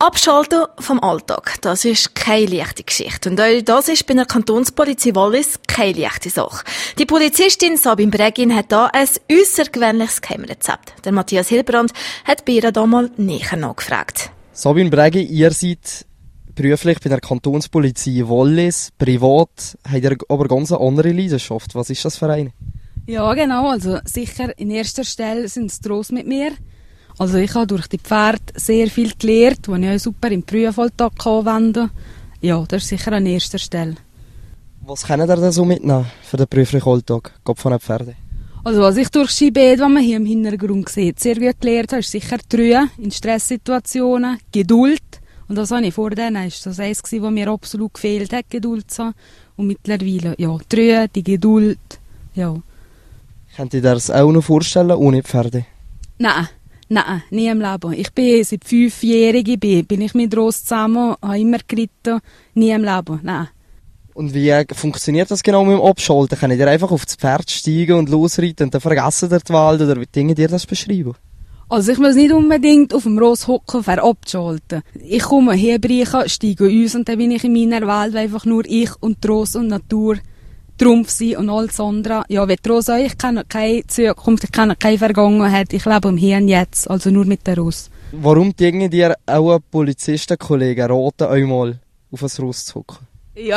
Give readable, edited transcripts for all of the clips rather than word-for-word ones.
Abschalten vom Alltag, das ist keine leichte Geschichte. Und auch das ist bei der Kantonspolizei Wallis keine leichte Sache. Die Polizistin Sabine Bregin hat da ein äussergewöhnliches Geheimrezept. Der Matthias Hilbrand hat bei ihr da mal näher nachgefragt. Sabine Bregin, ihr seid beruflich bei der Kantonspolizei Wallis. Privat habt ihr aber ganz eine andere Leidenschaft. Was ist das für eine? Ja, genau. Also sicher in erster Stelle sind es Trost mit mir. Also ich habe durch die Pferde sehr viel gelernt, die ich auch super im Berufsalltag anwenden kann. Ja, das ist sicher an erster Stelle. Was können ihr denn so mitnehmen für den beruflichen Alltag, gerade von den Pferden? Also was ich durch Skibed, was man hier im Hintergrund sieht, sehr gut gelernt habe, ist sicher die Ruhe in Stresssituationen, Geduld. Und das habe ich vor denen, ist das eins gewesen, was mir absolut gefehlt hat, Geduld zu haben. Und mittlerweile, ja, die Ruhe, die Geduld, ja. Könnt ihr das auch noch vorstellen, ohne Pferde? Nein, nie im Leben. Ich bin seit 5-Jährigen bin ich mit Ross zusammen, habe immer geritten, nie im Leben, nein. Und wie funktioniert das genau mit dem Abschalten? Könnt ihr einfach auf das Pferd steigen und losreiten und dann vergessen ihr die Welt, oder wie Dinge dir das beschreiben? Also ich muss nicht unbedingt auf dem Ross hocken, um abzuschalten. Ich komme herbreichen, steige uns und dann bin ich in meiner Welt, weil einfach nur ich und die Ross und die Natur Trumpf sein und alles andere. Ja, wie die Ross auch, ich kenne keine Zukunft, ich kenne keine Vergangenheit, ich lebe im Hier und Jetzt, also nur mit der Ross. Warum denken dir auch einen Polizistenkollegen raten, einmal auf ein Ross zu hocken? Ja,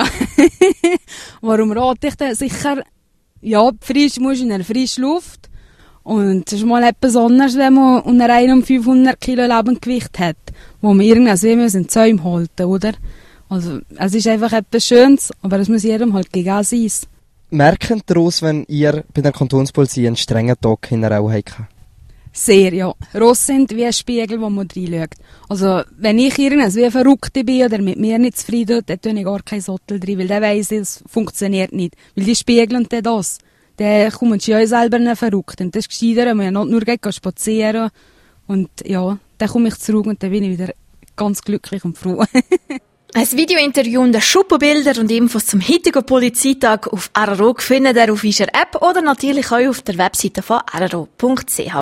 warum rate ich denn? Sicher, ja, frisch musst du in der frischen Luft. Und es ist mal etwas anderes, wenn man unter einem 500 Kilo Lebendgewicht hat, wo man irgendwas in die Zäume halten, oder? Also, es ist einfach etwas Schönes, aber es muss jedem halt gegeben sein. Merken daraus, wenn ihr bei der Kantonspolizei einen strengen Tag hinter auch habt? Sehr, ja. Ross sind wie ein Spiegel, wo man reinschaut. Also, wenn ich irgendwas wie Verrückte bin oder mit mir nicht zufrieden, dann tue ich gar keinen Sattel drin, weil dann weiss ich, es funktioniert nicht. Weil die spiegeln dann das. Dann kommen sie ja selber nicht verrückt. Und das ist gescheiter, wenn man ja nur spazieren und ja, dann komme ich zurück und dann bin ich wieder ganz glücklich und froh. Ein Videointerview und Schuppenbilder und Infos zum heutigen Polizeitag auf RRO findet ihr auf unserer App oder natürlich auch auf der Webseite von rro.ch.